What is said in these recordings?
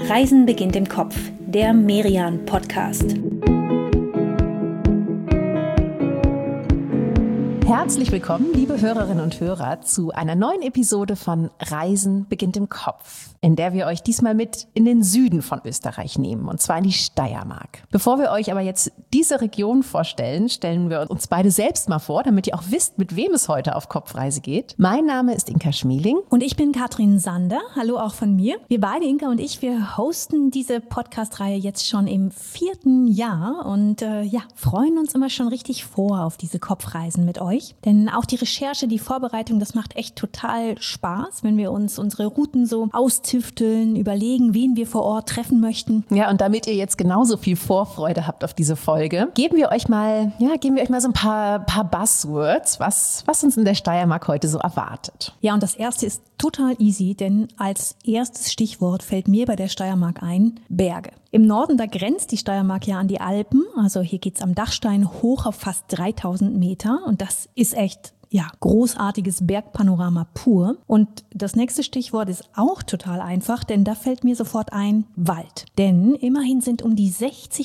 Reisen beginnt im Kopf, der Merian-Podcast. Herzlich willkommen, liebe Hörerinnen und Hörer, zu einer neuen Episode von Reisen beginnt im Kopf, in der wir euch diesmal mit in den Süden von Österreich nehmen, und zwar in die Steiermark. Bevor wir euch aber jetzt diese Region vorstellen, stellen wir uns beide selbst mal vor, damit ihr auch wisst, mit wem es heute auf Kopfreise geht. Mein Name ist Inka Schmeling. Und ich bin Katrin Sander. Hallo auch von mir. Wir beide, Inka und ich, wir hosten diese Podcast-Reihe jetzt schon im 4. Jahr und freuen uns immer schon richtig vor auf diese Kopfreisen mit euch. Denn auch die Recherche, die Vorbereitung, das macht echt total Spaß, wenn wir uns unsere Routen so austüfteln, überlegen, wen wir vor Ort treffen möchten. Ja, und damit ihr jetzt genauso viel Vorfreude habt auf diese Folge, geben wir euch mal so ein paar Buzzwords, was uns in der Steiermark heute so erwartet. Ja, und das erste ist total easy, denn als erstes Stichwort fällt mir bei der Steiermark ein: Berge. Im Norden, da grenzt die Steiermark ja an die Alpen. Also hier geht's am Dachstein hoch auf fast 3000 Meter. Und das ist echt, großartiges Bergpanorama pur. Und das nächste Stichwort ist auch total einfach, denn da fällt mir sofort ein: Wald. Denn immerhin sind um die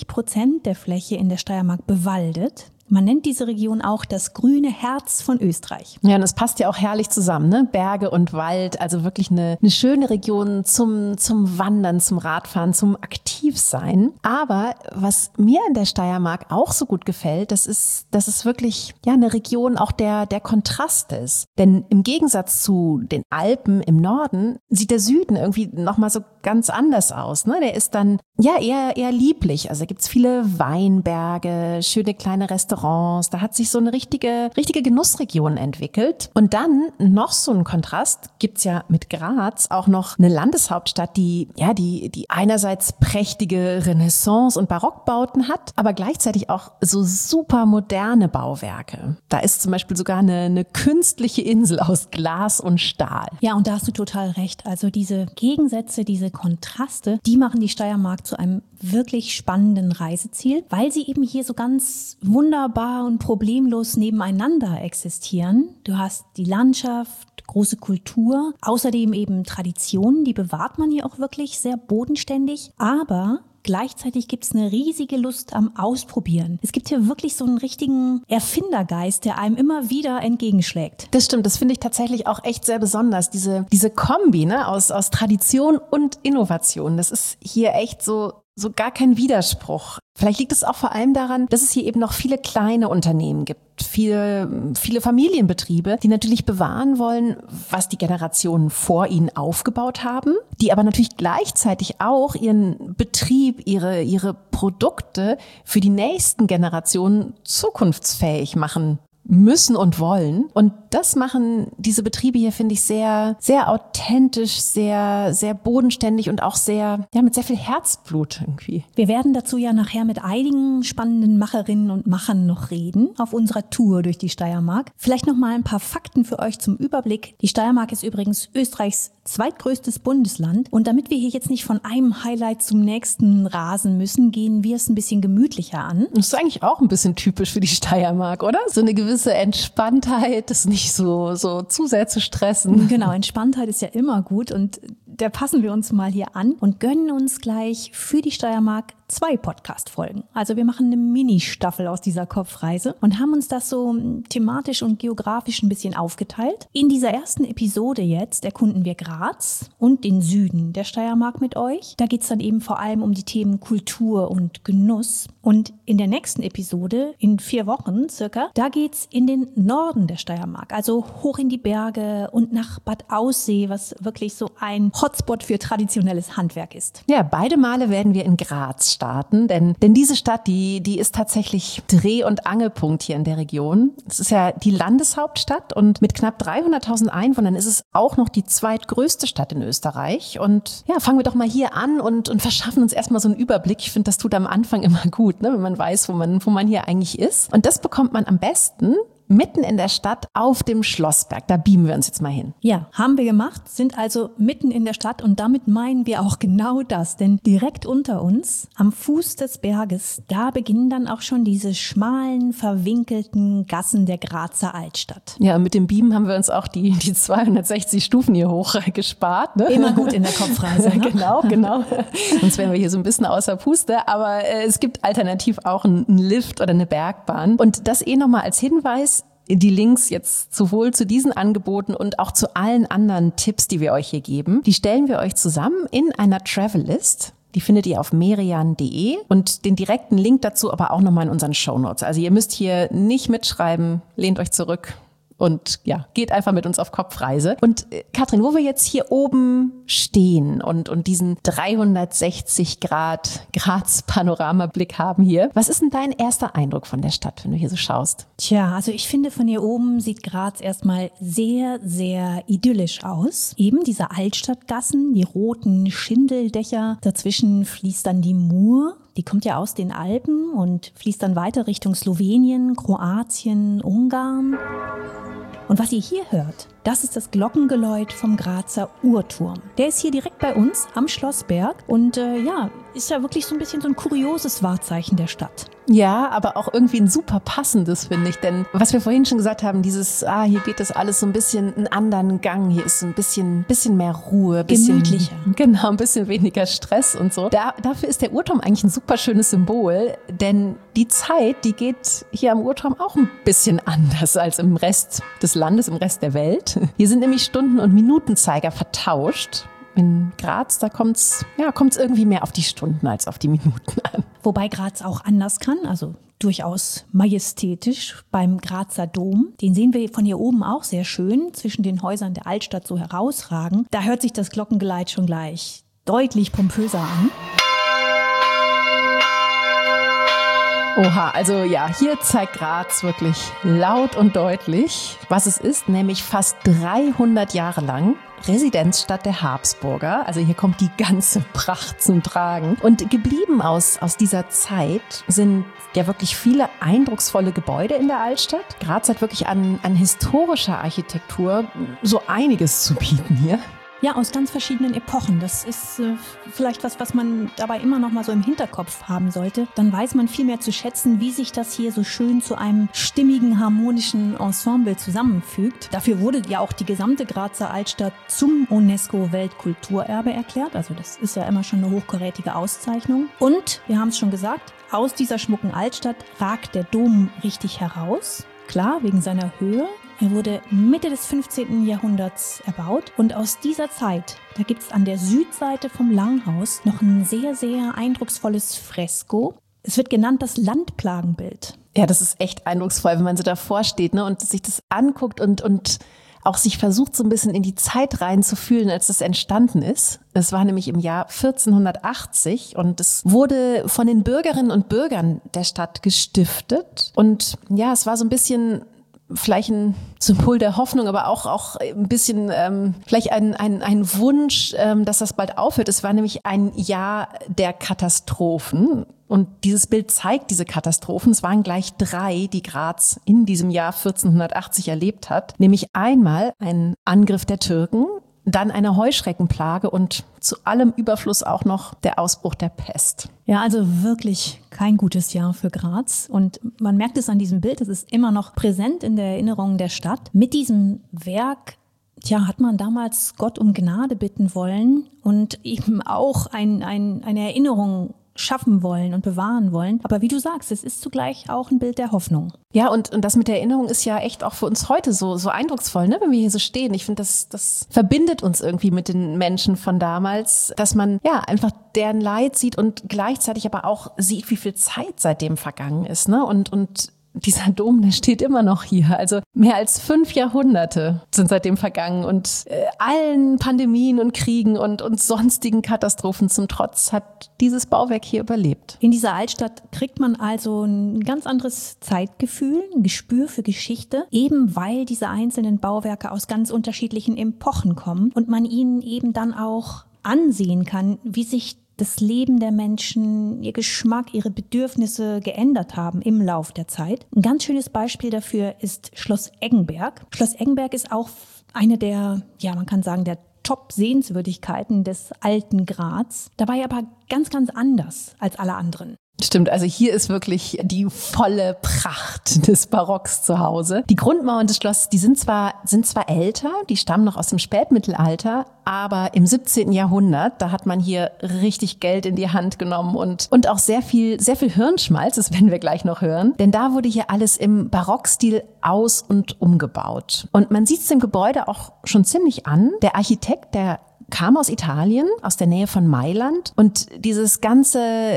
60% der Fläche in der Steiermark bewaldet. Man nennt diese Region auch das grüne Herz von Österreich. Ja, und es passt ja auch herrlich zusammen, ne? Berge und Wald, also wirklich eine schöne Region zum Wandern, zum Radfahren, zum Aktivsein. Aber was mir in der Steiermark auch so gut gefällt, das ist wirklich eine Region auch der Kontraste ist. Denn im Gegensatz zu den Alpen im Norden sieht der Süden irgendwie nochmal so ganz anders aus, ne? Der ist dann eher lieblich. Also da gibt's viele Weinberge, schöne kleine Restaurants. Da hat sich so eine richtige Genussregion entwickelt. Und dann noch so einen Kontrast gibt's ja mit Graz auch noch eine Landeshauptstadt, die einerseits prächtige Renaissance- und Barockbauten hat, aber gleichzeitig auch so super moderne Bauwerke. Da ist zum Beispiel sogar eine künstliche Insel aus Glas und Stahl. Ja, und da hast du total recht. Also diese Gegensätze, diese Kontraste, die machen die Steiermark zu einem wirklich spannenden Reiseziel, weil sie eben hier so ganz wunderbar und problemlos nebeneinander existieren. Du hast die Landschaft, große Kultur, außerdem eben Traditionen, die bewahrt man hier auch wirklich sehr bodenständig, aber gleichzeitig gibt's eine riesige Lust am Ausprobieren. Es gibt hier wirklich so einen richtigen Erfindergeist, der einem immer wieder entgegenschlägt. Das stimmt, das finde ich tatsächlich auch echt sehr besonders. Diese Kombi, ne, aus Tradition und Innovation, das ist hier echt so gar kein Widerspruch. Vielleicht liegt es auch vor allem daran, dass es hier eben noch viele kleine Unternehmen gibt, viele Familienbetriebe, die natürlich bewahren wollen, was die Generationen vor ihnen aufgebaut haben, die aber natürlich gleichzeitig auch ihren Betrieb, ihre Produkte für die nächsten Generationen zukunftsfähig machen müssen und wollen. Und das machen diese Betriebe hier, finde ich, sehr, sehr authentisch, sehr, sehr bodenständig und auch mit sehr viel Herzblut irgendwie. Wir werden dazu ja nachher mit einigen spannenden Macherinnen und Machern noch reden auf unserer Tour durch die Steiermark. Vielleicht noch mal ein paar Fakten für euch zum Überblick. Die Steiermark ist übrigens Österreichs zweitgrößtes Bundesland. Und damit wir hier jetzt nicht von einem Highlight zum nächsten rasen müssen, gehen wir es ein bisschen gemütlicher an. Das ist eigentlich auch ein bisschen typisch für die Steiermark, oder? So eine gewisse Entspanntheit, das nicht so zu sehr zu stressen. Genau, Entspanntheit ist ja immer gut und der passen wir uns mal hier an und gönnen uns gleich für die Steiermark 2 Podcast-Folgen. Also wir machen eine Mini-Staffel aus dieser Kopfreise und haben uns das so thematisch und geografisch ein bisschen aufgeteilt. In dieser ersten Episode jetzt erkunden wir Graz und den Süden der Steiermark mit euch. Da geht's dann eben vor allem um die Themen Kultur und Genuss. Und in der nächsten Episode, in 4 Wochen circa, da geht's in den Norden der Steiermark, also hoch in die Berge und nach Bad Aussee, was wirklich so ein Hotspot für traditionelles Handwerk ist. Ja, beide Male werden wir in Graz starten, denn diese Stadt, die ist tatsächlich Dreh- und Angelpunkt hier in der Region. Es ist ja die Landeshauptstadt und mit knapp 300.000 Einwohnern ist es auch noch die zweitgrößte Stadt in Österreich. Und ja, fangen wir doch mal hier an und verschaffen uns erstmal so einen Überblick. Ich finde, das tut am Anfang immer gut, ne, wenn man weiß, wo man hier eigentlich ist. Und das bekommt man am besten, mitten in der Stadt auf dem Schlossberg. Da beamen wir uns jetzt mal hin. Ja, haben wir gemacht, sind also mitten in der Stadt und damit meinen wir auch genau das. Denn direkt unter uns, am Fuß des Berges, da beginnen dann auch schon diese schmalen, verwinkelten Gassen der Grazer Altstadt. Ja, mit dem Beamen haben wir uns auch die 260 Stufen hier hoch gespart. Ne? Immer gut in der Kopfreise. Ne? Genau. Sonst wären wir hier so ein bisschen außer Puste. Aber es gibt alternativ auch einen Lift oder eine Bergbahn. Und das nochmal als Hinweis. Die Links jetzt sowohl zu diesen Angeboten und auch zu allen anderen Tipps, die wir euch hier geben, die stellen wir euch zusammen in einer Travel-List. Die findet ihr auf merian.de und den direkten Link dazu aber auch nochmal in unseren Shownotes. Also ihr müsst hier nicht mitschreiben, lehnt euch zurück. Und ja, geht einfach mit uns auf Kopfreise. Und Katrin, wo wir jetzt hier oben stehen und diesen 360 Grad Graz-Panoramablick haben hier, was ist denn dein erster Eindruck von der Stadt, wenn du hier so schaust? Tja, also ich finde, von hier oben sieht Graz erstmal sehr, sehr idyllisch aus. Eben diese Altstadtgassen, die roten Schindeldächer, dazwischen fließt dann die Mur. Die kommt ja aus den Alpen und fließt dann weiter Richtung Slowenien, Kroatien, Ungarn. Und was ihr hier hört, das ist das Glockengeläut vom Grazer Uhrturm. Der ist hier direkt bei uns am Schlossberg und ist ja wirklich so ein bisschen so ein kurioses Wahrzeichen der Stadt. Ja, aber auch irgendwie ein super passendes, finde ich. Denn was wir vorhin schon gesagt haben, hier geht das alles so ein bisschen einen anderen Gang. Hier ist so ein bisschen mehr Ruhe. Gemütlicher. Genau, ein bisschen weniger Stress und so. Dafür ist der Uhrturm eigentlich ein super schönes Symbol. Denn die Zeit, die geht hier am Uhrturm auch ein bisschen anders als im Rest des Landes, im Rest der Welt. Hier sind nämlich Stunden- und Minutenzeiger vertauscht. In Graz, da kommt's irgendwie mehr auf die Stunden als auf die Minuten an. Wobei Graz auch anders kann, also durchaus majestätisch beim Grazer Dom. Den sehen wir von hier oben auch sehr schön, zwischen den Häusern der Altstadt so herausragen. Da hört sich das Glockengeleit schon gleich deutlich pompöser an. Oha, also ja, hier zeigt Graz wirklich laut und deutlich, was es ist, nämlich fast 300 Jahre lang Residenzstadt der Habsburger. Also hier kommt die ganze Pracht zum Tragen. Und geblieben aus dieser Zeit sind ja wirklich viele eindrucksvolle Gebäude in der Altstadt. Graz hat wirklich an historischer Architektur so einiges zu bieten hier. Ja, aus ganz verschiedenen Epochen. Das ist vielleicht was man dabei immer noch mal so im Hinterkopf haben sollte. Dann weiß man viel mehr zu schätzen, wie sich das hier so schön zu einem stimmigen, harmonischen Ensemble zusammenfügt. Dafür wurde ja auch die gesamte Grazer Altstadt zum UNESCO-Weltkulturerbe erklärt. Also das ist ja immer schon eine hochkarätige Auszeichnung. Und, wir haben es schon gesagt, aus dieser schmucken Altstadt ragt der Dom richtig heraus. Klar, wegen seiner Höhe. Er wurde Mitte des 15. Jahrhunderts erbaut und aus dieser Zeit, da gibt es an der Südseite vom Langhaus noch ein sehr, sehr eindrucksvolles Fresko. Es wird genannt das Landplagenbild. Ja, das ist echt eindrucksvoll, wenn man so davor steht, ne, und sich das anguckt und auch sich versucht, so ein bisschen in die Zeit reinzufühlen, als das entstanden ist. Es war nämlich im Jahr 1480 und es wurde von den Bürgerinnen und Bürgern der Stadt gestiftet. Und ja, es war so ein bisschen vielleicht ein Symbol der Hoffnung, aber auch ein bisschen vielleicht ein Wunsch, dass das bald aufhört. Es war nämlich ein Jahr der Katastrophen. Und dieses Bild zeigt diese Katastrophen. Es waren gleich 3, die Graz in diesem Jahr 1480 erlebt hat. Nämlich einmal ein Angriff der Türken, dann eine Heuschreckenplage und zu allem Überfluss auch noch der Ausbruch der Pest. Ja, also wirklich kein gutes Jahr für Graz. Und man merkt es an diesem Bild, es ist immer noch präsent in der Erinnerung der Stadt. Mit diesem Werk hat man damals Gott um Gnade bitten wollen und eben auch eine Erinnerung schaffen wollen und bewahren wollen. Aber wie du sagst, es ist zugleich auch ein Bild der Hoffnung. Ja, und das mit der Erinnerung ist ja echt auch für uns heute so eindrucksvoll, ne, wenn wir hier so stehen. Ich finde, das verbindet uns irgendwie mit den Menschen von damals, dass man ja einfach deren Leid sieht und gleichzeitig aber auch sieht, wie viel Zeit seitdem vergangen ist, ne? Und dieser Dom, der steht immer noch hier. Also mehr als 5 Jahrhunderte sind seitdem vergangen und allen Pandemien und Kriegen und sonstigen Katastrophen zum Trotz hat dieses Bauwerk hier überlebt. In dieser Altstadt kriegt man also ein ganz anderes Zeitgefühl, ein Gespür für Geschichte, eben weil diese einzelnen Bauwerke aus ganz unterschiedlichen Epochen kommen und man ihnen eben dann auch ansehen kann, wie sich das Leben der Menschen, ihr Geschmack, ihre Bedürfnisse geändert haben im Lauf der Zeit. Ein ganz schönes Beispiel dafür ist Schloss Eggenberg. Schloss Eggenberg ist auch eine der, man kann sagen, der Top-Sehenswürdigkeiten des alten Graz. Dabei aber ganz, ganz anders als alle anderen. Stimmt, also hier ist wirklich die volle Pracht des Barocks zu Hause. Die Grundmauern des Schlosses, die sind zwar älter, die stammen noch aus dem Spätmittelalter, aber im 17. Jahrhundert, da hat man hier richtig Geld in die Hand genommen und auch sehr viel Hirnschmalz, das werden wir gleich noch hören, denn da wurde hier alles im Barockstil aus- und umgebaut. Und man sieht es dem Gebäude auch schon ziemlich an. Der Architekt, der kam aus Italien, aus der Nähe von Mailand, und dieses ganze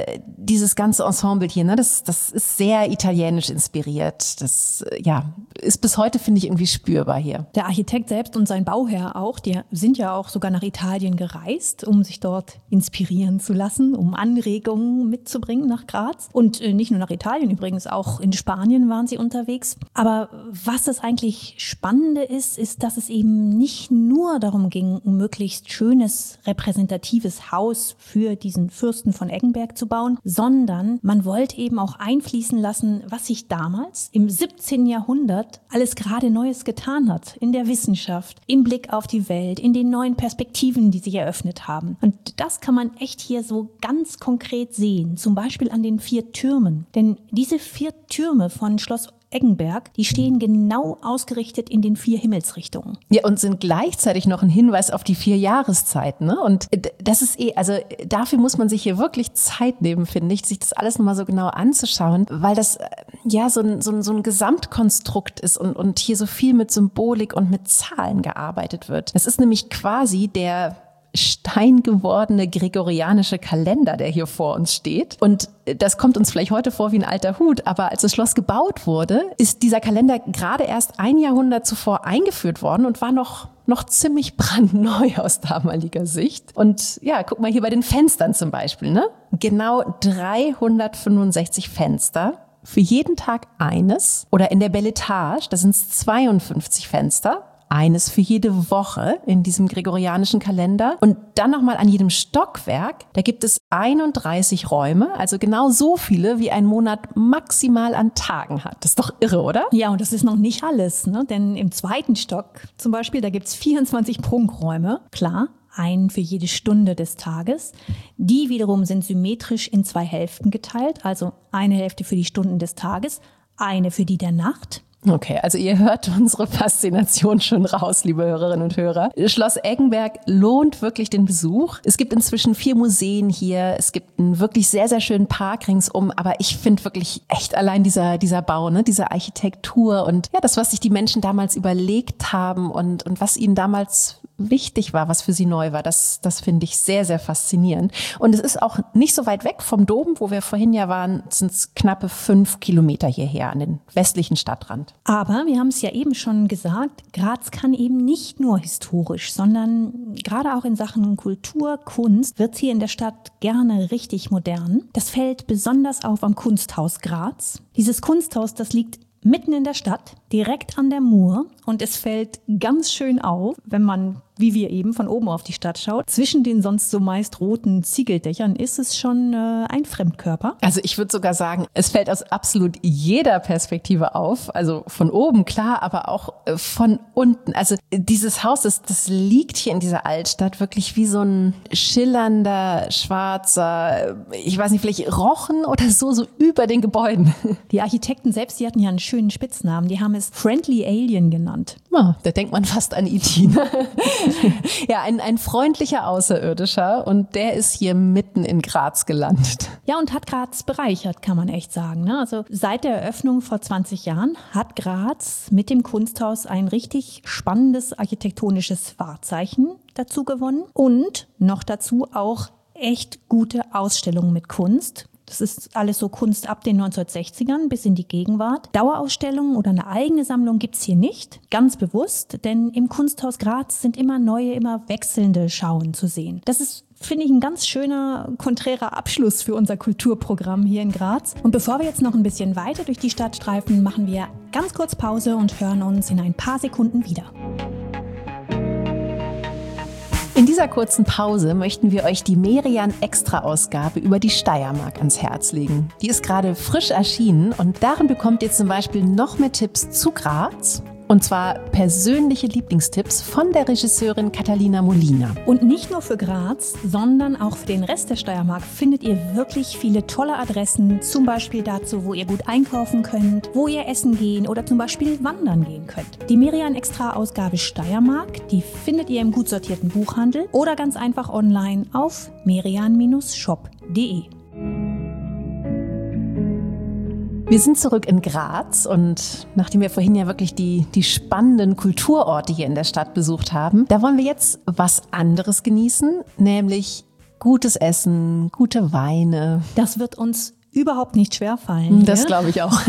Ensemble hier, ne, das ist sehr italienisch inspiriert. Das ist bis heute, finde ich, irgendwie spürbar hier. Der Architekt selbst und sein Bauherr auch, die sind ja auch sogar nach Italien gereist, um sich dort inspirieren zu lassen, um Anregungen mitzubringen nach Graz. Und nicht nur nach Italien übrigens, auch in Spanien waren sie unterwegs. Aber was das eigentlich Spannende ist, dass es eben nicht nur darum ging, um möglichst schönes, repräsentatives Haus für diesen Fürsten von Eggenberg zu bauen, sondern man wollte eben auch einfließen lassen, was sich damals im 17. Jahrhundert alles gerade Neues getan hat in der Wissenschaft, im Blick auf die Welt, in den neuen Perspektiven, die sich eröffnet haben. Und das kann man echt hier so ganz konkret sehen, zum Beispiel an den 4 Türmen. Denn diese 4 Türme von Schloss Eggenberg, die stehen genau ausgerichtet in den 4 Himmelsrichtungen. Ja, und sind gleichzeitig noch ein Hinweis auf die 4 Jahreszeiten, ne? Und das ist also dafür muss man sich hier wirklich Zeit nehmen, finde ich, sich das alles nochmal so genau anzuschauen, weil das so ein Gesamtkonstrukt ist und hier so viel mit Symbolik und mit Zahlen gearbeitet wird. Es ist nämlich quasi der steingewordene gregorianische Kalender, der hier vor uns steht. Und das kommt uns vielleicht heute vor wie ein alter Hut, aber als das Schloss gebaut wurde, ist dieser Kalender gerade erst ein Jahrhundert zuvor eingeführt worden und war noch ziemlich brandneu aus damaliger Sicht. Und ja, guck mal hier bei den Fenstern zum Beispiel, ne? Genau 365 Fenster. Für jeden Tag eines. Oder in der Beletage, da sind es 52 Fenster. Eines für jede Woche in diesem gregorianischen Kalender. Und dann nochmal an jedem Stockwerk, da gibt es 31 Räume, also genau so viele, wie ein Monat maximal an Tagen hat. Das ist doch irre, oder? Ja, und das ist noch nicht alles, ne? Denn im 2. Stock zum Beispiel, da gibt's 24 Prunkräume, klar, einen für jede Stunde des Tages. Die wiederum sind symmetrisch in 2 Hälften geteilt, also eine Hälfte für die Stunden des Tages, eine für die der Nacht. Okay, also ihr hört unsere Faszination schon raus, liebe Hörerinnen und Hörer. Schloss Eggenberg lohnt wirklich den Besuch. Es gibt inzwischen 4 Museen hier. Es gibt einen wirklich sehr, sehr schönen Park ringsum. Aber ich finde wirklich echt allein dieser Bau, ne, diese Architektur und ja, das, was sich die Menschen damals überlegt haben und was ihnen damals wichtig war, was für sie neu war, das finde ich sehr, sehr faszinierend. Und es ist auch nicht so weit weg vom Dom, wo wir vorhin ja waren, sind es knappe 5 Kilometer hierher an den westlichen Stadtrand. Aber wir haben es ja eben schon gesagt, Graz kann eben nicht nur historisch, sondern gerade auch in Sachen Kultur, Kunst wird hier in der Stadt gerne richtig modern. Das fällt besonders auf am Kunsthaus Graz. Dieses Kunsthaus, das liegt mitten in der Stadt, direkt an der Mur, und es fällt ganz schön auf, wenn man, wie wir eben, von oben auf die Stadt schaut. Zwischen den sonst so meist roten Ziegeldächern ist es schon ein Fremdkörper. Also ich würde sogar sagen, es fällt aus absolut jeder Perspektive auf. Also von oben, klar, aber auch von unten. Also dieses Haus, das liegt hier in dieser Altstadt wirklich wie so ein schillernder, schwarzer, ich weiß nicht, vielleicht Rochen oder so über den Gebäuden. Die Architekten selbst, die hatten ja einen schönen Spitznamen. Die haben es Friendly Alien genannt. Oh, da denkt man fast an E.T. Ja, ein freundlicher Außerirdischer, und der ist hier mitten in Graz gelandet. Ja, und hat Graz bereichert, kann man echt sagen, ne? Also seit der Eröffnung vor 20 Jahren hat Graz mit dem Kunsthaus ein richtig spannendes architektonisches Wahrzeichen dazu gewonnen und noch dazu auch echt gute Ausstellungen mit Kunst. Das ist alles so Kunst ab den 1960ern bis in die Gegenwart. Dauerausstellungen oder eine eigene Sammlung gibt's hier nicht, ganz bewusst, denn im Kunsthaus Graz sind immer neue, immer wechselnde Schauen zu sehen. Das ist, finde ich, ein ganz schöner, konträrer Abschluss für unser Kulturprogramm hier in Graz. Und bevor wir jetzt noch ein bisschen weiter durch die Stadt streifen, machen wir ganz kurz Pause und hören uns in ein paar Sekunden wieder. In dieser kurzen Pause möchten wir euch die Merian-Extra-Ausgabe über die Steiermark ans Herz legen. Die ist gerade frisch erschienen und darin bekommt ihr zum Beispiel noch mehr Tipps zu Graz. Und zwar persönliche Lieblingstipps von der Regisseurin Catalina Molina. Und nicht nur für Graz, sondern auch für den Rest der Steiermark findet ihr wirklich viele tolle Adressen. Zum Beispiel dazu, wo ihr gut einkaufen könnt, wo ihr essen gehen oder zum Beispiel wandern gehen könnt. Die Merian-Extra-Ausgabe Steiermark, die findet ihr im gut sortierten Buchhandel oder ganz einfach online auf merian-shop.de. Wir sind zurück in Graz und nachdem wir vorhin ja wirklich die spannenden Kulturorte hier in der Stadt besucht haben, da wollen wir jetzt was anderes genießen, nämlich gutes Essen, gute Weine. Das wird uns überhaupt nicht schwerfallen. Das glaube ich auch.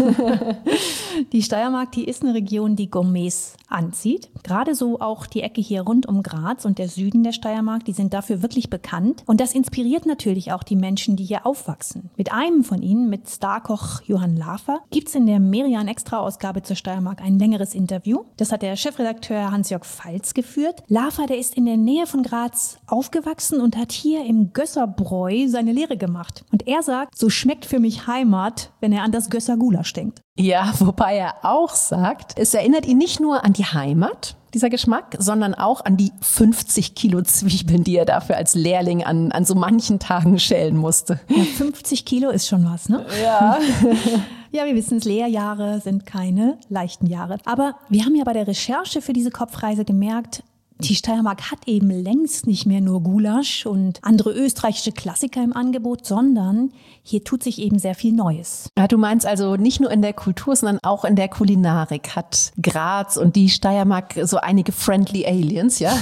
Die Steiermark, die ist eine Region, die Gourmets anzieht. Gerade so auch die Ecke hier rund um Graz und der Süden der Steiermark, die sind dafür wirklich bekannt. Und das inspiriert natürlich auch die Menschen, die hier aufwachsen. Mit einem von ihnen, mit Starkoch Johann Lafer, gibt's in der Merian-Extra-Ausgabe zur Steiermark ein längeres Interview. Das hat der Chefredakteur Hans-Jörg Pfalz geführt. Lafer, der ist in der Nähe von Graz aufgewachsen und hat hier im Gösserbräu seine Lehre gemacht. Und er sagt, so schmeckt für mich Heimat, wenn er an das Gösser Gulasch denkt. Ja, wobei er auch sagt, es erinnert ihn nicht nur an die Heimat, dieser Geschmack, sondern auch an die 50 Kilo Zwiebeln, die er dafür als Lehrling an so manchen Tagen schälen musste. Ja, 50 Kilo ist schon was, ne? Ja. Ja, wir wissen es, Lehrjahre sind keine leichten Jahre. Aber wir haben ja bei der Recherche für diese Kopfreise gemerkt, die Steiermark hat eben längst nicht mehr nur Gulasch und andere österreichische Klassiker im Angebot, sondern hier tut sich eben sehr viel Neues. Ja, du meinst also nicht nur in der Kultur, sondern auch in der Kulinarik hat Graz und die Steiermark so einige Friendly Aliens, ja?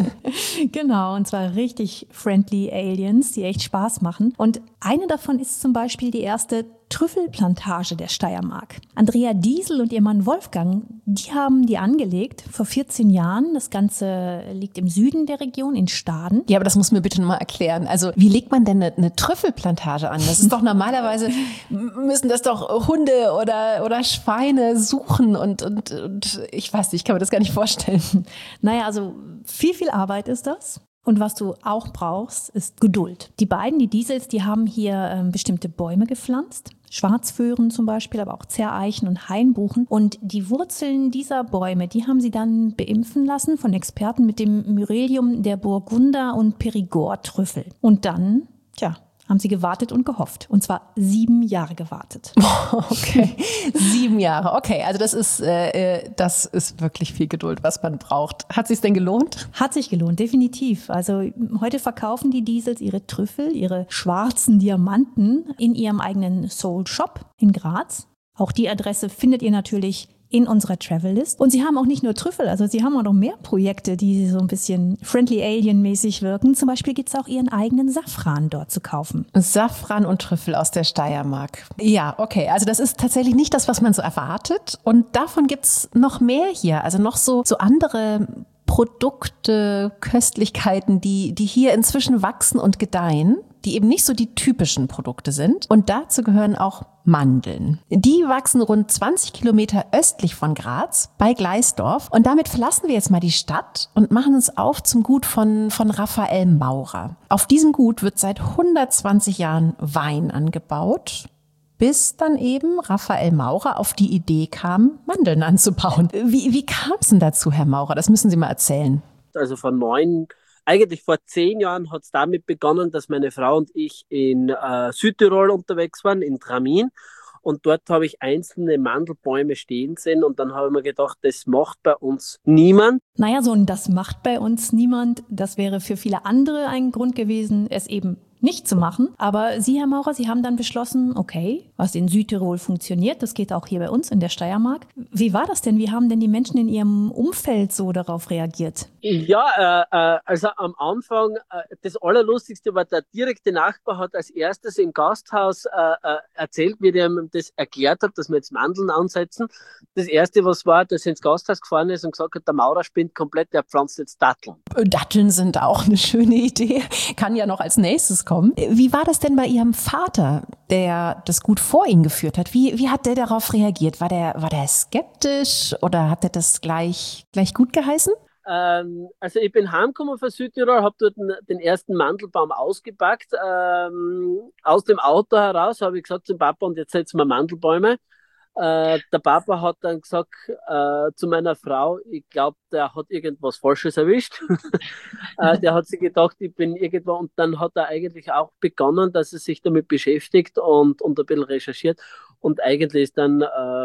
Genau, und zwar richtig Friendly Aliens, die echt Spaß machen. Und eine davon ist zum Beispiel die erste Trüffelplantage der Steiermark. Andrea Diesel und ihr Mann Wolfgang, die haben die angelegt vor 14 Jahren. Das Ganze liegt im Süden der Region, in Staden. Ja, aber das muss mir bitte mal erklären. Also wie legt man denn eine Trüffelplantage an? Das ist doch normalerweise, müssen das doch Hunde oder Schweine suchen und ich weiß nicht, ich kann mir das gar nicht vorstellen. Naja, also viel Arbeit ist das. Und was du auch brauchst, ist Geduld. Die beiden, die Diesels, die haben hier bestimmte Bäume gepflanzt. Schwarzföhren zum Beispiel, aber auch Zerreichen und Hainbuchen. Und die Wurzeln dieser Bäume, die haben sie dann beimpfen lassen von Experten mit dem Myrelium der Burgunder- und Perigord-Trüffel. Und dann, haben sie gewartet und gehofft. Und zwar 7 Jahre gewartet. Okay, 7 Jahre. Okay, also das ist wirklich viel Geduld, was man braucht. Hat sich's denn gelohnt? Hat sich gelohnt, definitiv. Also heute verkaufen die Diesels ihre Trüffel, ihre schwarzen Diamanten in ihrem eigenen Soul Shop in Graz. Auch die Adresse findet ihr natürlich in unserer Travel-List. Und sie haben auch nicht nur Trüffel, also sie haben auch noch mehr Projekte, die so ein bisschen Friendly Alien-mäßig wirken. Zum Beispiel gibt es auch ihren eigenen Safran dort zu kaufen. Safran und Trüffel aus der Steiermark. Ja, okay. Also das ist tatsächlich nicht das, was man so erwartet. Und davon gibt's noch mehr hier. Also noch so andere Produkte, Köstlichkeiten, die hier inzwischen wachsen und gedeihen, die eben nicht so die typischen Produkte sind. Und dazu gehören auch Mandeln. Die wachsen rund 20 Kilometer östlich von Graz bei Gleisdorf. Und damit verlassen wir jetzt mal die Stadt und machen uns auf zum Gut von Raphael Maurer. Auf diesem Gut wird seit 120 Jahren Wein angebaut, bis dann eben Raphael Maurer auf die Idee kam, Mandeln anzubauen. Wie kam es denn dazu, Herr Maurer? Das müssen Sie mal erzählen. Also eigentlich vor 10 Jahren hat es damit begonnen, dass meine Frau und ich in Südtirol unterwegs waren, in Tramin. Und dort habe ich einzelne Mandelbäume stehen sehen und dann habe ich mir gedacht, das macht bei uns niemand. Naja, so ein das macht bei uns niemand, das wäre für viele andere ein Grund gewesen, es eben nicht zu machen. Aber Sie, Herr Maurer, Sie haben dann beschlossen, okay, was in Südtirol funktioniert, das geht auch hier bei uns in der Steiermark. Wie war das denn? Wie haben denn die Menschen in Ihrem Umfeld so darauf reagiert? Ja, also am Anfang, das Allerlustigste war, der direkte Nachbar hat als erstes im Gasthaus erzählt, wie der ihm das erklärt hat, dass wir jetzt Mandeln ansetzen. Das Erste, was war, dass er ins Gasthaus gefahren ist und gesagt hat, der Maurer spinnt komplett, der pflanzt jetzt Datteln. Datteln sind auch eine schöne Idee. Kann ja noch als nächstes kommen. Wie war das denn bei Ihrem Vater, der das Gut vor Ihnen geführt hat? Wie hat der darauf reagiert? War der skeptisch oder hat er das gleich gut geheißen? Also ich bin heimgekommen von Südtirol, habe dort den ersten Mandelbaum ausgepackt. Aus dem Auto heraus habe ich gesagt zum Papa, und jetzt setzen wir Mandelbäume. Der Papa hat dann gesagt zu meiner Frau, ich glaube, der hat irgendwas Falsches erwischt. Der hat sich gedacht, ich bin irgendwo, und dann hat er eigentlich auch begonnen, dass er sich damit beschäftigt und ein bisschen recherchiert. Und eigentlich ist dann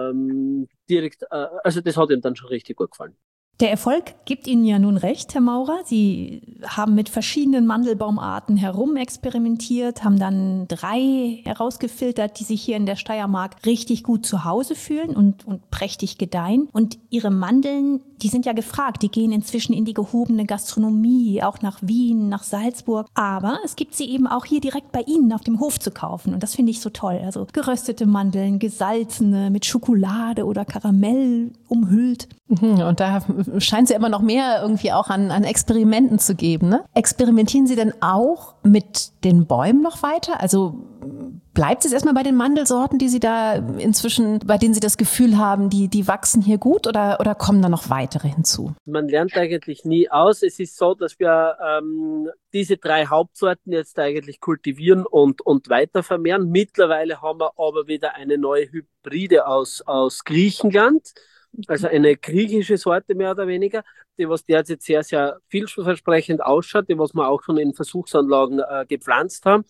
direkt, also das hat ihm dann schon richtig gut gefallen. Der Erfolg gibt Ihnen ja nun recht, Herr Maurer. Sie haben mit verschiedenen Mandelbaumarten herumexperimentiert, haben dann 3 herausgefiltert, die sich hier in der Steiermark richtig gut zu Hause fühlen und prächtig gedeihen. Und Ihre Mandeln, die sind ja gefragt. Die gehen inzwischen in die gehobene Gastronomie, auch nach Wien, nach Salzburg. Aber es gibt sie eben auch hier direkt bei Ihnen auf dem Hof zu kaufen. Und das finde ich so toll. Also geröstete Mandeln, gesalzene, mit Schokolade oder Karamell umhüllt. Und da scheint es ja immer noch mehr irgendwie auch an Experimenten zu geben, ne? Experimentieren Sie denn auch mit den Bäumen noch weiter? Also bleibt es erstmal bei den Mandelsorten, die Sie da inzwischen, bei denen Sie das Gefühl haben, die wachsen hier gut, oder kommen da noch weitere hinzu? Man lernt eigentlich nie aus. Es ist so, dass wir diese 3 Hauptsorten jetzt eigentlich kultivieren und weiter vermehren. Mittlerweile haben wir aber wieder eine neue Hybride aus Griechenland. Also eine griechische Sorte mehr oder weniger, die was derzeit sehr, sehr vielversprechend ausschaut, die was wir auch schon in Versuchsanlagen gepflanzt haben.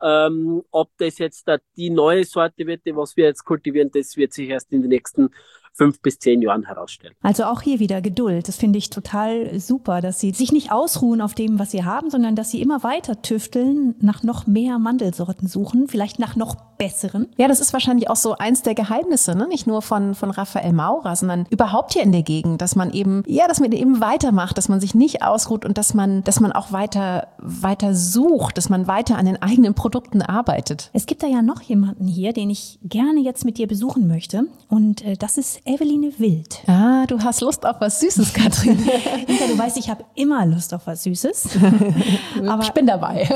Ob das jetzt die neue Sorte wird, die was wir jetzt kultivieren, das wird sich erst in den nächsten 5 bis 10 Jahren herausstellen. Also auch hier wieder Geduld. Das finde ich total super, dass Sie sich nicht ausruhen auf dem, was Sie haben, sondern dass Sie immer weiter tüfteln, nach noch mehr Mandelsorten suchen, vielleicht nach noch besseren. Ja, das ist wahrscheinlich auch so eins der Geheimnisse, ne? Nicht nur von Raphael Maurer, sondern überhaupt hier in der Gegend, dass man eben weitermacht, dass man sich nicht ausruht und dass man auch weiter sucht, dass man weiter an den eigenen Produkten arbeitet. Es gibt da ja noch jemanden hier, den ich gerne jetzt mit dir besuchen möchte, und das ist Eveline Wild. Ah, du hast Lust auf was Süßes, Katrin. Inka, du weißt, ich habe immer Lust auf was Süßes. Aber ich bin dabei.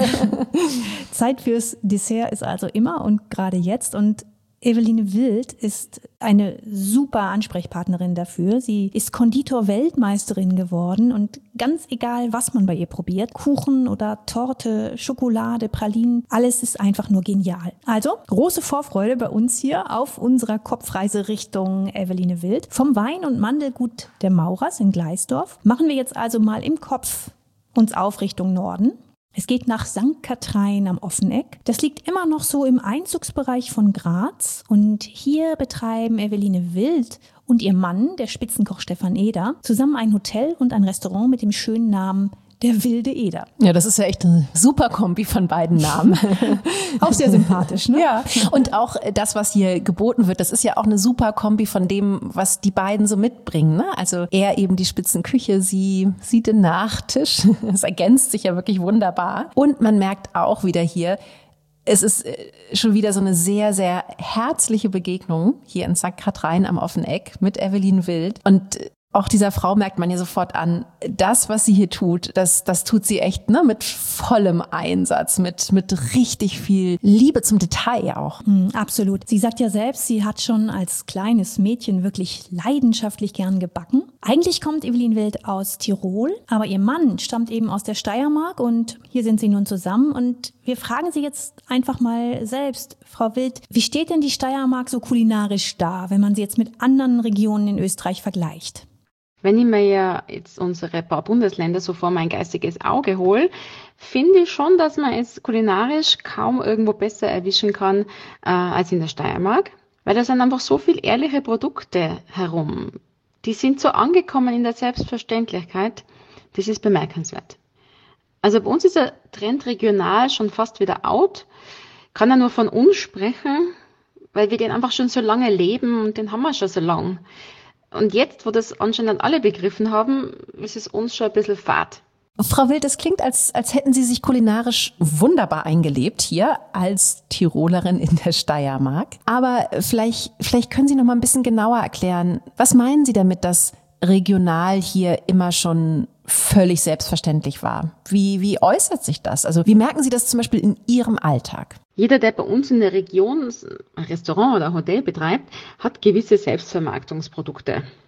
Zeit fürs Dessert ist also immer und gerade jetzt. Und Eveline Wild ist eine super Ansprechpartnerin dafür. Sie ist Konditor-Weltmeisterin geworden und ganz egal, was man bei ihr probiert, Kuchen oder Torte, Schokolade, Pralinen, alles ist einfach nur genial. Also große Vorfreude bei uns hier auf unserer Kopfreise Richtung Eveline Wild. Vom Wein- und Mandelgut der Maurers in Gleisdorf machen wir jetzt also mal im Kopf uns auf Richtung Norden. Es geht nach St. Kathrein am Offeneck. Das liegt immer noch so im Einzugsbereich von Graz. Und hier betreiben Eveline Wild und ihr Mann, der Spitzenkoch Stefan Eder, zusammen ein Hotel und ein Restaurant mit dem schönen Namen Der wilde Eder. Ja, das ist ja echt eine super Kombi von beiden Namen. Auch sehr sympathisch, ne? Ja. Und auch das, was hier geboten wird, das ist ja auch eine super Kombi von dem, was die beiden so mitbringen, ne? Also er eben die Spitzenküche, sie den Nachtisch. Es ergänzt sich ja wirklich wunderbar. Und man merkt auch wieder hier, es ist schon wieder so eine sehr, sehr herzliche Begegnung hier in St. Kathrein am Offeneck mit Eveline Wild. Und auch dieser Frau merkt man ja sofort an, das, was sie hier tut, das tut sie echt, ne, mit vollem Einsatz, mit richtig viel Liebe zum Detail auch. Absolut. Sie sagt ja selbst, sie hat schon als kleines Mädchen wirklich leidenschaftlich gern gebacken. Eigentlich kommt Eveline Wild aus Tirol, aber ihr Mann stammt eben aus der Steiermark und hier sind sie nun zusammen. Und wir fragen sie jetzt einfach mal selbst, Frau Wild, wie steht denn die Steiermark so kulinarisch da, wenn man sie jetzt mit anderen Regionen in Österreich vergleicht? Wenn ich mir ja jetzt unsere paar Bundesländer so vor mein geistiges Auge hole, finde ich schon, dass man es kulinarisch kaum irgendwo besser erwischen kann als in der Steiermark. Weil da sind einfach so viel ehrliche Produkte herum. Die sind so angekommen in der Selbstverständlichkeit, das ist bemerkenswert. Also bei uns ist der Trend regional schon fast wieder out. Kann er nur von uns sprechen, weil wir den einfach schon so lange leben und den haben wir schon so lang. Und jetzt, wo das anscheinend alle begriffen haben, ist es uns schon ein bisschen fad. Frau Wild, das klingt, als hätten Sie sich kulinarisch wunderbar eingelebt hier als Tirolerin in der Steiermark. Aber vielleicht können Sie noch mal ein bisschen genauer erklären, was meinen Sie damit, dass regional hier immer schon völlig selbstverständlich war? Wie äußert sich das? Also wie merken Sie das zum Beispiel in Ihrem Alltag? Jeder, der bei uns in der Region ein Restaurant oder ein Hotel betreibt, hat gewisse Selbstvermarktungsprodukte.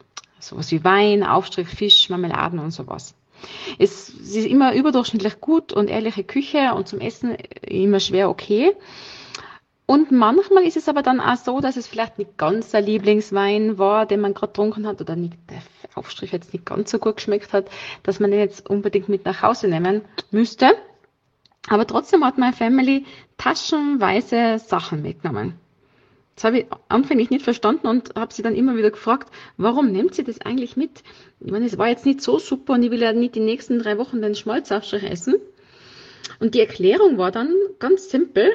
sowas wie Wein, Aufstrich, Fisch, Marmeladen und sowas. Es ist immer überdurchschnittlich gut und ehrliche Küche und zum Essen immer schwer okay. Und manchmal ist es aber dann auch so, dass es vielleicht nicht ganz der Lieblingswein war, den man gerade getrunken hat oder nicht, der Aufstrich jetzt nicht ganz so gut geschmeckt hat, dass man den jetzt unbedingt mit nach Hause nehmen müsste. Aber trotzdem hat meine Family taschenweise Sachen mitgenommen. Das habe ich anfänglich nicht verstanden und habe sie dann immer wieder gefragt, warum nimmt sie das eigentlich mit? Ich meine, es war jetzt nicht so super und ich will ja nicht die nächsten 3 Wochen den Schmalzaufstrich essen. Und die Erklärung war dann ganz simpel,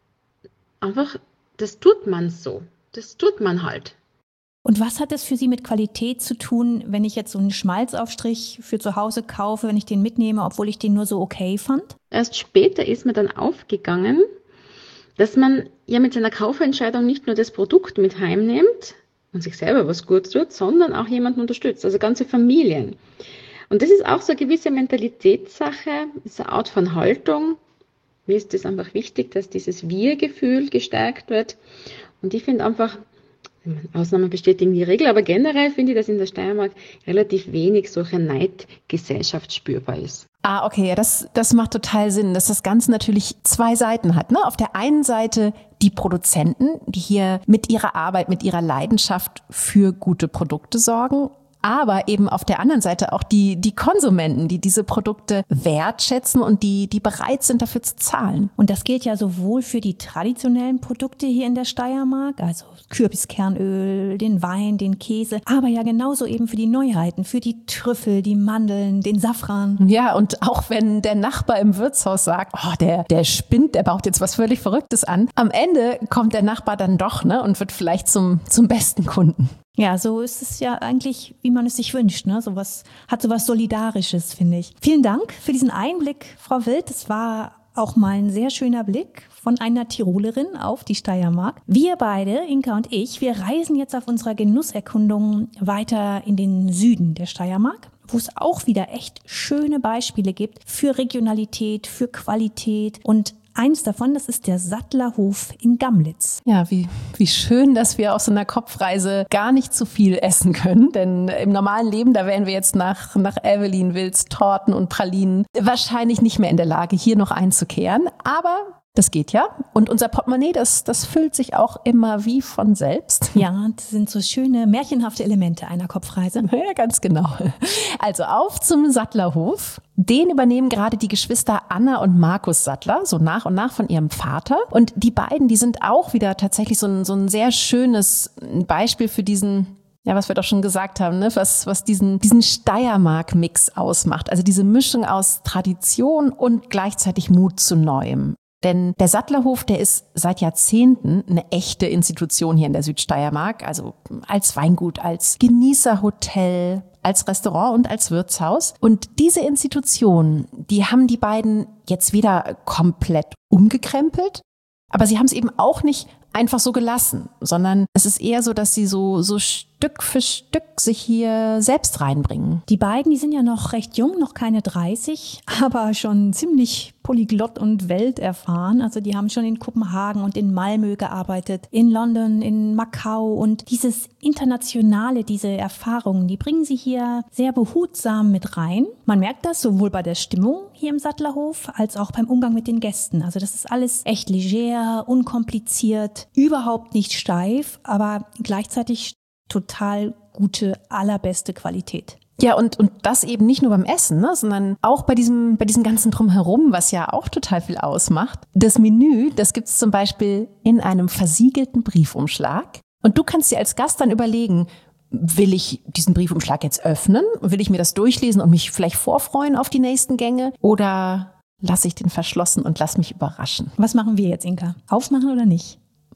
einfach, das tut man so. Das tut man halt. Und was hat es für Sie mit Qualität zu tun, wenn ich jetzt so einen Schmalzaufstrich für zu Hause kaufe, wenn ich den mitnehme, obwohl ich den nur so okay fand? Erst später ist mir dann aufgegangen, dass man ja mit seiner Kaufentscheidung nicht nur das Produkt mit heimnimmt und sich selber was Gutes tut, sondern auch jemanden unterstützt, also ganze Familien. Und das ist auch so eine gewisse Mentalitätssache, ist eine Art von Haltung. Mir ist es einfach wichtig, dass dieses Wir-Gefühl gestärkt wird. Und ich finde einfach, Ausnahmen bestätigen die Regel, aber generell finde ich, dass in der Steiermark relativ wenig solche Neidgesellschaft spürbar ist. Ah, okay, ja, das macht total Sinn, dass das Ganze natürlich 2 Seiten hat, ne? Auf der einen Seite die Produzenten, die hier mit ihrer Arbeit, mit ihrer Leidenschaft für gute Produkte sorgen. Aber eben auf der anderen Seite auch die Konsumenten, die diese Produkte wertschätzen und die bereit sind, dafür zu zahlen. Und das gilt ja sowohl für die traditionellen Produkte hier in der Steiermark, also Kürbiskernöl, den Wein, den Käse, aber ja genauso eben für die Neuheiten, für die Trüffel, die Mandeln, den Safran. Ja, und auch wenn der Nachbar im Wirtshaus sagt, oh, der spinnt, der baut jetzt was völlig Verrücktes an, am Ende kommt der Nachbar dann doch, ne, und wird vielleicht zum besten Kunden. Ja, so ist es ja eigentlich, wie man es sich wünscht, ne? Hat sowas Solidarisches, finde ich. Vielen Dank für diesen Einblick, Frau Wild. Das war auch mal ein sehr schöner Blick von einer Tirolerin auf die Steiermark. Wir beide, Inka und ich, wir reisen jetzt auf unserer Genusserkundung weiter in den Süden der Steiermark, wo es auch wieder echt schöne Beispiele gibt für Regionalität, für Qualität und eins davon, das ist der Sattlerhof in Gamlitz. Ja, wie schön, dass wir auf so einer Kopfreise gar nicht zu viel essen können. Denn im normalen Leben, da wären wir jetzt nach Evelyn Wilds Torten und Pralinen wahrscheinlich nicht mehr in der Lage, hier noch einzukehren. Aber das geht ja. Und unser Portemonnaie, das füllt sich auch immer wie von selbst. Ja, das sind so schöne, märchenhafte Elemente einer Kopfreise. Ja, ganz genau. Also auf zum Sattlerhof. Den übernehmen gerade die Geschwister Anna und Markus Sattler, so nach und nach von ihrem Vater. Und die beiden, die sind auch wieder tatsächlich so ein sehr schönes Beispiel für diesen, ja, was wir doch schon gesagt haben, ne, was diesen Steiermark-Mix ausmacht. Also diese Mischung aus Tradition und gleichzeitig Mut zu Neuem. Denn der Sattlerhof, der ist seit Jahrzehnten eine echte Institution hier in der Südsteiermark. Also als Weingut, als Genießerhotel, als Restaurant und als Wirtshaus. Und diese Institution, die haben die beiden jetzt weder komplett umgekrempelt, aber sie haben es eben auch nicht einfach so gelassen, sondern es ist eher so, dass sie so Stück für Stück sich hier selbst reinbringen. Die beiden, die sind ja noch recht jung, noch keine 30, aber schon ziemlich polyglott und welterfahren. Also die haben schon in Kopenhagen und in Malmö gearbeitet, in London, in Macau und dieses Internationale, diese Erfahrungen, die bringen sie hier sehr behutsam mit rein. Man merkt das sowohl bei der Stimmung hier im Sattlerhof als auch beim Umgang mit den Gästen. Also das ist alles echt leger, unkompliziert, überhaupt nicht steif, aber gleichzeitig total gute, allerbeste Qualität. Ja, und das eben nicht nur beim Essen, ne, sondern auch bei diesem ganzen Drumherum, was ja auch total viel ausmacht. Das Menü, das gibt's zum Beispiel in einem versiegelten Briefumschlag. Und du kannst dir als Gast dann überlegen, will ich diesen Briefumschlag jetzt öffnen? Will ich mir das durchlesen und mich vielleicht vorfreuen auf die nächsten Gänge? Oder lasse ich den verschlossen und lass mich überraschen? Was machen wir jetzt, Inka? Aufmachen oder nicht?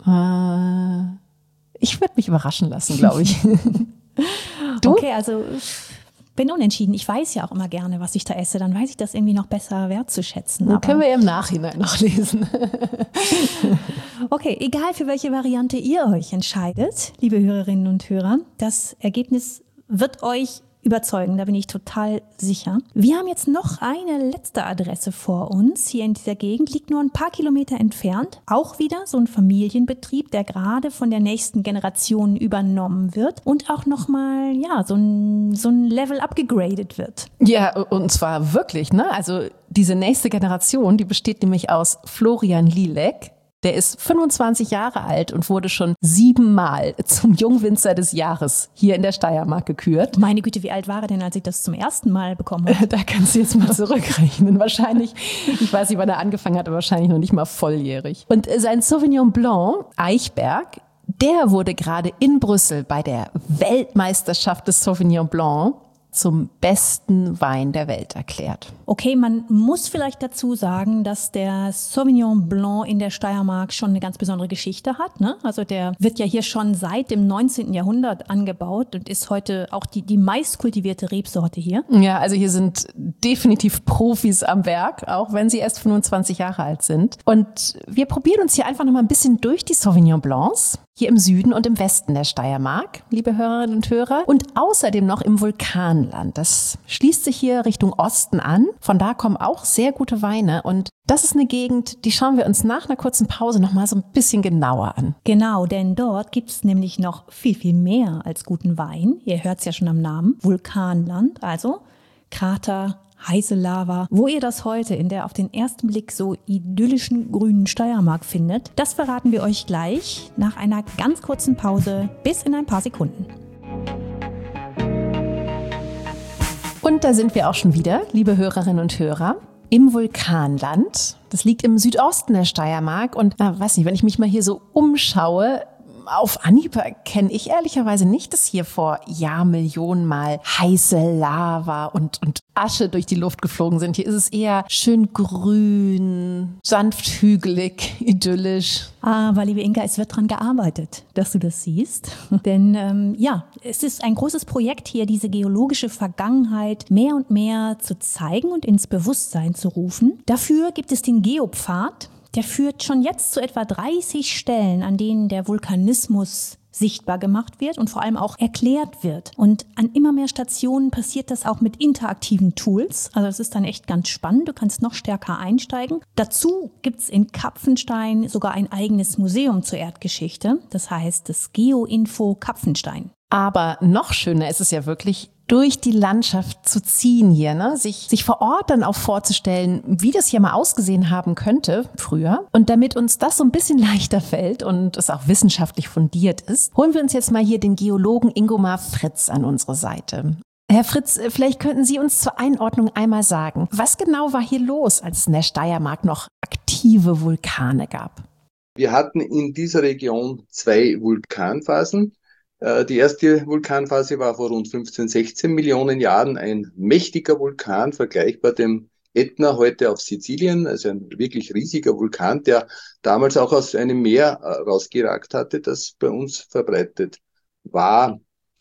Ich würde mich überraschen lassen, glaube ich. Du? Okay, also bin unentschieden. Ich weiß ja auch immer gerne, was ich da esse. Dann weiß ich das irgendwie noch besser wertzuschätzen. Dann können wir im Nachhinein noch lesen. Okay, egal für welche Variante ihr euch entscheidet, liebe Hörerinnen und Hörer, das Ergebnis wird euch überzeugen, da bin ich total sicher. Wir haben jetzt noch eine letzte Adresse vor uns. Hier in dieser Gegend liegt nur ein paar Kilometer entfernt. Auch wieder so ein Familienbetrieb, der gerade von der nächsten Generation übernommen wird und auch nochmal, so ein Level abgegradet wird. Ja, und zwar wirklich, ne? Also diese nächste Generation, die besteht nämlich aus Florian Lielek. Der ist 25 Jahre alt und wurde schon 7-mal zum Jungwinzer des Jahres hier in der Steiermark gekürt. Meine Güte, wie alt war er denn, als ich das zum ersten Mal bekommen habe? Da kannst du jetzt mal zurückrechnen. Wahrscheinlich, ich weiß nicht, wann er angefangen hat, aber wahrscheinlich noch nicht mal volljährig. Und sein Sauvignon Blanc, Eichberg, der wurde gerade in Brüssel bei der Weltmeisterschaft des Sauvignon Blanc zum besten Wein der Welt erklärt. Okay, man muss vielleicht dazu sagen, dass der Sauvignon Blanc in der Steiermark schon eine ganz besondere Geschichte hat, ne? Also der wird ja hier schon seit dem 19. Jahrhundert angebaut und ist heute auch die meistkultivierte Rebsorte hier. Ja, also hier sind definitiv Profis am Werk, auch wenn sie erst 25 Jahre alt sind. Und wir probieren uns hier einfach noch mal ein bisschen durch die Sauvignon Blancs. Hier im Süden und im Westen der Steiermark, liebe Hörerinnen und Hörer. Und außerdem noch im Vulkanland. Das schließt sich hier Richtung Osten an. Von da kommen auch sehr gute Weine. Und das ist eine Gegend, die schauen wir uns nach einer kurzen Pause noch mal so ein bisschen genauer an. Genau, denn dort gibt es nämlich noch viel, viel mehr als guten Wein. Ihr hört es ja schon am Namen. Vulkanland, also Krater, heiße Lava. Wo ihr das heute in der auf den ersten Blick so idyllischen grünen Steiermark findet, das verraten wir euch gleich nach einer ganz kurzen Pause bis in ein paar Sekunden. Und da sind wir auch schon wieder, liebe Hörerinnen und Hörer, im Vulkanland. Das liegt im Südosten der Steiermark und weiß nicht, wenn ich mich mal hier so umschaue, auf Anhieb kenne ich ehrlicherweise nicht, dass hier vor Jahrmillionen mal heiße Lava und Asche durch die Luft geflogen sind. Hier ist es eher schön grün, sanft hügelig, idyllisch. Aber liebe Inga, es wird dran gearbeitet, dass du das siehst. Denn es ist ein großes Projekt hier, diese geologische Vergangenheit mehr und mehr zu zeigen und ins Bewusstsein zu rufen. Dafür gibt es den Geopfad. Der führt schon jetzt zu etwa 30 Stellen, an denen der Vulkanismus sichtbar gemacht wird und vor allem auch erklärt wird. Und an immer mehr Stationen passiert das auch mit interaktiven Tools. Also es ist dann echt ganz spannend. Du kannst noch stärker einsteigen. Dazu gibt's in Kapfenstein sogar ein eigenes Museum zur Erdgeschichte. Das heißt das Geoinfo Kapfenstein. Aber noch schöner ist es ja wirklich, durch die Landschaft zu ziehen hier, ne? Sich vor Ort dann auch vorzustellen, wie das hier mal ausgesehen haben könnte früher. Und damit uns das so ein bisschen leichter fällt und es auch wissenschaftlich fundiert ist, holen wir uns jetzt mal hier den Geologen Ingomar Fritz an unsere Seite. Herr Fritz, vielleicht könnten Sie uns zur Einordnung einmal sagen, was genau war hier los, als es in der Steiermark noch aktive Vulkane gab? Wir hatten in dieser Region 2 Vulkanphasen. Die erste Vulkanphase war vor rund 15, 16 Millionen Jahren ein mächtiger Vulkan, vergleichbar dem Ätna heute auf Sizilien, also ein wirklich riesiger Vulkan, der damals auch aus einem Meer rausgeragt hatte, das bei uns verbreitet war.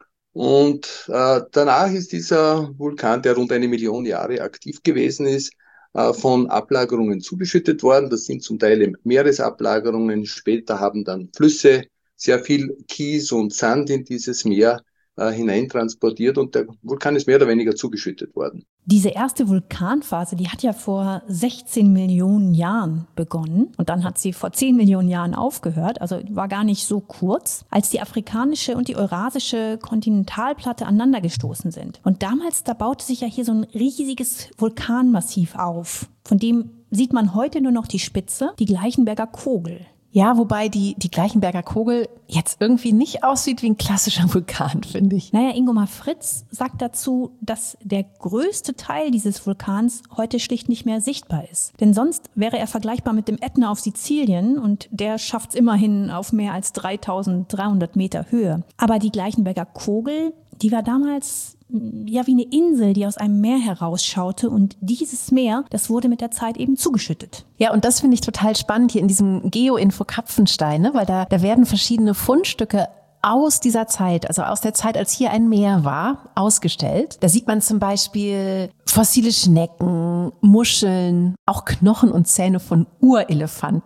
Und danach ist dieser Vulkan, der rund 1 Million Jahre aktiv gewesen ist, von Ablagerungen zugeschüttet worden. Das sind zum Teil Meeresablagerungen. Später haben dann Flüsse sehr viel Kies und Sand in dieses Meer hineintransportiert und der Vulkan ist mehr oder weniger zugeschüttet worden. Diese erste Vulkanphase, die hat ja vor 16 Millionen Jahren begonnen und dann hat sie vor 10 Millionen Jahren aufgehört, also war gar nicht so kurz, als die afrikanische und die eurasische Kontinentalplatte aneinander gestoßen sind. Und damals, da baute sich ja hier so ein riesiges Vulkanmassiv auf, von dem sieht man heute nur noch die Spitze, die Gleichenberger Kogel. Ja, wobei die Gleichenberger Kogel jetzt irgendwie nicht aussieht wie ein klassischer Vulkan, finde ich. Naja, Ingomar Fritz sagt dazu, dass der größte Teil dieses Vulkans heute schlicht nicht mehr sichtbar ist. Denn sonst wäre er vergleichbar mit dem Ätna auf Sizilien und der schafft es immerhin auf mehr als 3300 Meter Höhe. Aber die Gleichenberger Kogel, die war damals ja wie eine Insel, die aus einem Meer herausschaute und dieses Meer, das wurde mit der Zeit eben zugeschüttet. Ja, und das finde ich total spannend hier in diesem Geoinfo Kapfenstein, ne? Weil da werden verschiedene Fundstücke aus dieser Zeit, also aus der Zeit, als hier ein Meer war, ausgestellt. Da sieht man zum Beispiel fossile Schnecken, Muscheln, auch Knochen und Zähne von Urelefanten,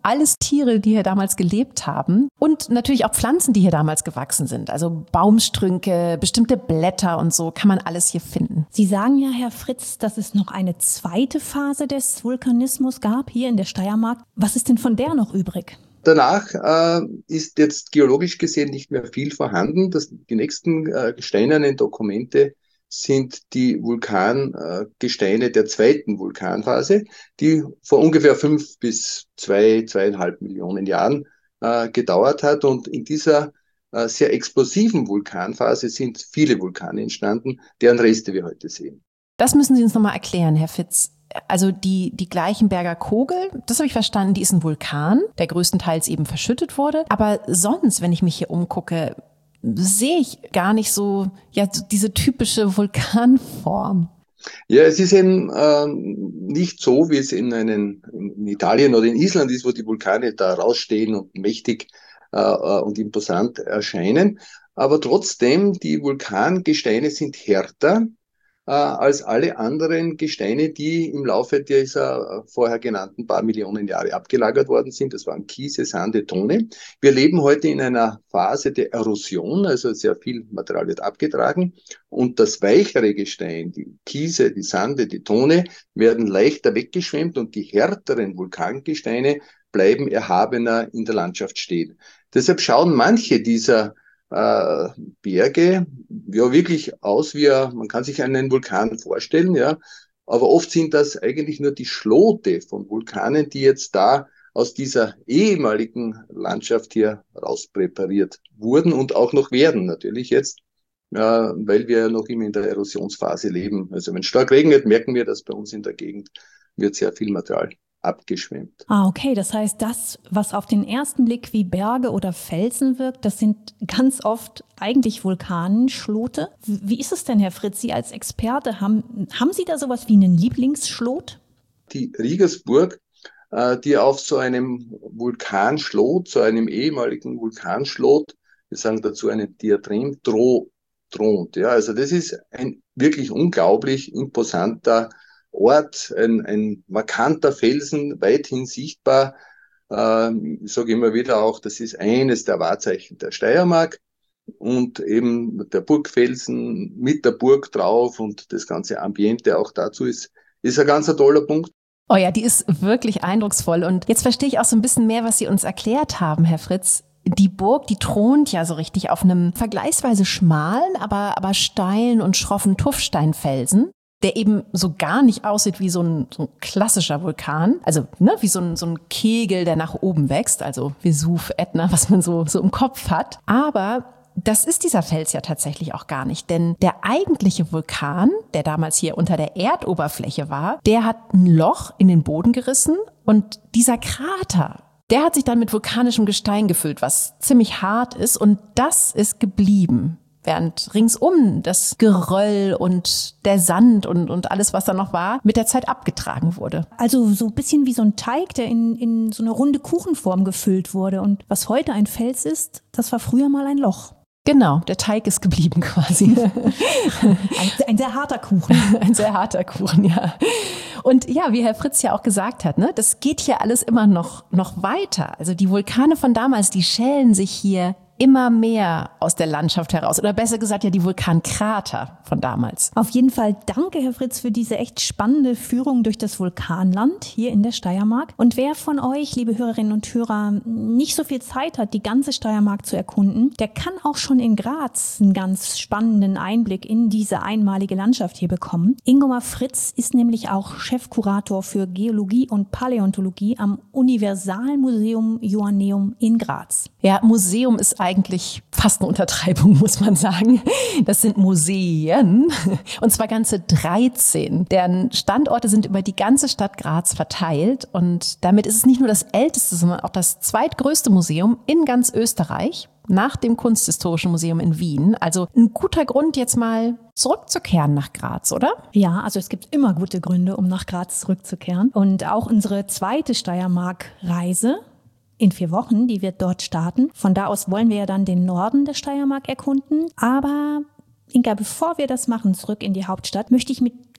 alles Tiere, die hier damals gelebt haben und natürlich auch Pflanzen, die hier damals gewachsen sind. Also Baumstrünke, bestimmte Blätter und so kann man alles hier finden. Sie sagen ja, Herr Fritz, dass es noch eine zweite Phase des Vulkanismus gab hier in der Steiermark. Was ist denn von der noch übrig? Danach ist jetzt geologisch gesehen nicht mehr viel vorhanden. Die nächsten steinernen Dokumente sind die Vulkangesteine der zweiten Vulkanphase, die vor ungefähr 5 bis 2,5 Millionen Jahren gedauert hat. Und in dieser sehr explosiven Vulkanphase sind viele Vulkane entstanden, deren Reste wir heute sehen. Das müssen Sie uns nochmal erklären, Herr Fitz. Also die Gleichenberger Kogel, das habe ich verstanden, die ist ein Vulkan, der größtenteils eben verschüttet wurde. Aber sonst, wenn ich mich hier umgucke, sehe ich gar nicht so diese typische Vulkanform. Ja, es ist eben nicht so, wie es in Italien oder in Island ist, wo die Vulkane da rausstehen und mächtig und imposant erscheinen. Aber trotzdem, die Vulkangesteine sind härter als alle anderen Gesteine, die im Laufe dieser vorher genannten paar Millionen Jahre abgelagert worden sind. Das waren Kiese, Sande, Tone. Wir leben heute in einer Phase der Erosion, also sehr viel Material wird abgetragen. Und das weichere Gestein, die Kiese, die Sande, die Tone, werden leichter weggeschwemmt und die härteren Vulkangesteine bleiben erhabener in der Landschaft stehen. Deshalb schauen manche dieser Berge ja wirklich aus wie, man kann sich einen Vulkan vorstellen, ja, aber oft sind das eigentlich nur die Schlote von Vulkanen, die jetzt da aus dieser ehemaligen Landschaft hier rauspräpariert wurden und auch noch werden natürlich jetzt, weil wir ja noch immer in der Erosionsphase leben. Also wenn es stark regnet, merken wir, dass bei uns in der Gegend wird sehr viel Material abgeschwemmt. Okay, das heißt, das, was auf den ersten Blick wie Berge oder Felsen wirkt, das sind ganz oft eigentlich Vulkanschlote. Wie ist es denn, Herr Fritz, Sie als Experte, haben Sie da sowas wie einen Lieblingsschlot? Die Riegersburg, die auf so einem Vulkanschlot, so einem ehemaligen Vulkanschlot, wir sagen dazu einen Diadem, thront. Ja, also das ist ein wirklich unglaublich imposanter Ort, ein markanter Felsen, weithin sichtbar. Ich sage immer wieder auch, das ist eines der Wahrzeichen der Steiermark und eben der Burgfelsen mit der Burg drauf und das ganze Ambiente auch dazu ist ein ganz toller Punkt. Oh ja, die ist wirklich eindrucksvoll und jetzt verstehe ich auch so ein bisschen mehr, was Sie uns erklärt haben, Herr Fritz. Die Burg, die thront ja so richtig auf einem vergleichsweise schmalen, aber steilen und schroffen Tuffsteinfelsen, der eben so gar nicht aussieht wie so ein klassischer Vulkan. Also wie so ein Kegel, der nach oben wächst, also Vesuv, Ätna, was man so im Kopf hat. Aber das ist dieser Fels ja tatsächlich auch gar nicht, denn der eigentliche Vulkan, der damals hier unter der Erdoberfläche war, der hat ein Loch in den Boden gerissen und dieser Krater, der hat sich dann mit vulkanischem Gestein gefüllt, was ziemlich hart ist und das ist geblieben. Während ringsum das Geröll und der Sand und alles, was da noch war, mit der Zeit abgetragen wurde. Also so ein bisschen wie so ein Teig, der in so eine runde Kuchenform gefüllt wurde. Und was heute ein Fels ist, das war früher mal ein Loch. Genau, der Teig ist geblieben quasi. Ein sehr harter Kuchen. Ein sehr harter Kuchen, ja. Und ja, wie Herr Fritz ja auch gesagt hat, das geht hier alles immer noch weiter. Also die Vulkane von damals, die schälen sich hier immer mehr aus der Landschaft heraus. Oder besser gesagt, ja, die Vulkankrater von damals. Auf jeden Fall danke, Herr Fritz, für diese echt spannende Führung durch das Vulkanland hier in der Steiermark. Und wer von euch, liebe Hörerinnen und Hörer, nicht so viel Zeit hat, die ganze Steiermark zu erkunden, der kann auch schon in Graz einen ganz spannenden Einblick in diese einmalige Landschaft hier bekommen. Ingomar Fritz ist nämlich auch Chefkurator für Geologie und Paläontologie am Universalmuseum Joanneum in Graz. Ja, Museum ist eigentlich fast eine Untertreibung, muss man sagen. Das sind Museen, und zwar ganze 13. Deren Standorte sind über die ganze Stadt Graz verteilt. Und damit ist es nicht nur das älteste, sondern auch das zweitgrößte Museum in ganz Österreich, nach dem Kunsthistorischen Museum in Wien. Also ein guter Grund, jetzt mal zurückzukehren nach Graz, oder? Ja, also es gibt immer gute Gründe, um nach Graz zurückzukehren. Und auch unsere zweite Steiermark-Reise in 4 Wochen, die wird dort starten. Von da aus wollen wir ja dann den Norden der Steiermark erkunden. Aber Inga, bevor wir das machen, zurück in die Hauptstadt, möchte ich mit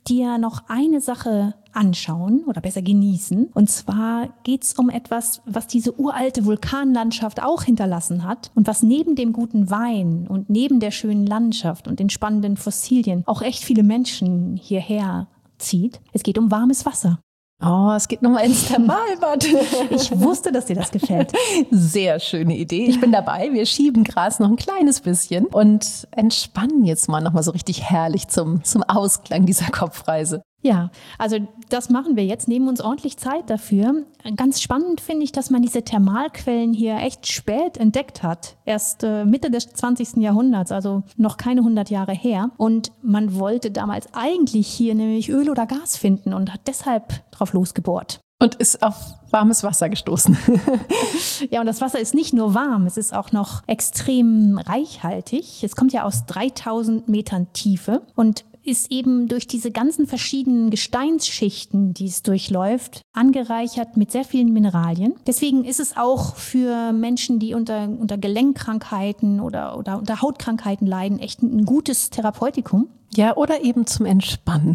dir noch eine Sache anschauen oder besser genießen. Und zwar geht's um etwas, was diese uralte Vulkanlandschaft auch hinterlassen hat und was neben dem guten Wein und neben der schönen Landschaft und den spannenden Fossilien auch echt viele Menschen hierher zieht. Es geht um warmes Wasser. Oh, es geht nochmal ins Thermalbad. Ich wusste, dass dir das gefällt. Sehr schöne Idee. Ich bin dabei. Wir schieben Gras noch ein kleines bisschen und entspannen jetzt mal nochmal so richtig herrlich zum Ausklang dieser Kopfreise. Ja, also das machen wir jetzt, nehmen uns ordentlich Zeit dafür. Ganz spannend finde ich, dass man diese Thermalquellen hier echt spät entdeckt hat. Erst Mitte des 20. Jahrhunderts, also noch keine 100 Jahre her. Und man wollte damals eigentlich hier nämlich Öl oder Gas finden und hat deshalb drauf losgebohrt. Und ist auf warmes Wasser gestoßen. Ja, und das Wasser ist nicht nur warm, es ist auch noch extrem reichhaltig. Es kommt ja aus 3000 Metern Tiefe und ist eben durch diese ganzen verschiedenen Gesteinsschichten, die es durchläuft, angereichert mit sehr vielen Mineralien. Deswegen ist es auch für Menschen, die unter Gelenkkrankheiten oder unter Hautkrankheiten leiden, echt ein gutes Therapeutikum. Ja, oder eben zum Entspannen.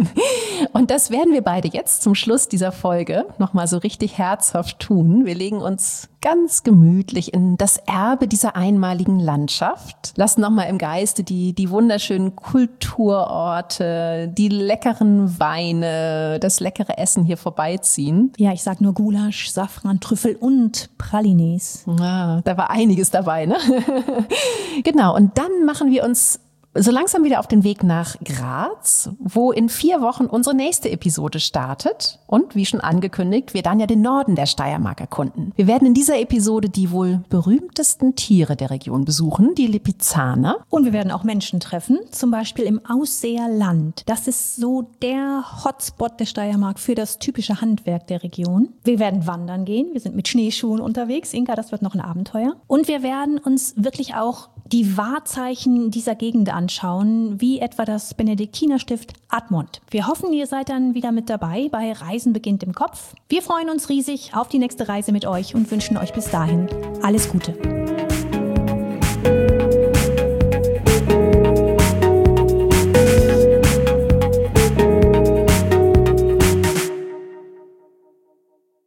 Und das werden wir beide jetzt zum Schluss dieser Folge nochmal so richtig herzhaft tun. Wir legen uns ganz gemütlich in das Erbe dieser einmaligen Landschaft, lassen nochmal im Geiste die wunderschönen Kulturorte, die leckeren Weine, das leckere Essen hier vorbeiziehen. Ja, ich sag nur Gulasch, Safran, Trüffel und Pralines. Ah, da war einiges dabei, ne? Genau, und dann machen wir uns so langsam wieder auf den Weg nach Graz, wo in 4 Wochen unsere nächste Episode startet. Und wie schon angekündigt, wir dann ja den Norden der Steiermark erkunden. Wir werden in dieser Episode die wohl berühmtesten Tiere der Region besuchen, die Lipizzaner. Und wir werden auch Menschen treffen, zum Beispiel im Ausseerland. Das ist so der Hotspot der Steiermark für das typische Handwerk der Region. Wir werden wandern gehen, wir sind mit Schneeschuhen unterwegs. Inka, das wird noch ein Abenteuer. Und wir werden uns wirklich auch die Wahrzeichen dieser Gegend anschauen, wie etwa das Benediktinerstift Admont. Wir hoffen, ihr seid dann wieder mit dabei bei Reisen beginnt im Kopf. Wir freuen uns riesig auf die nächste Reise mit euch und wünschen euch bis dahin alles Gute.